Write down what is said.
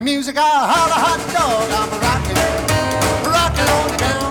Music, I holler hot dog, I'm rocking, rocking on down.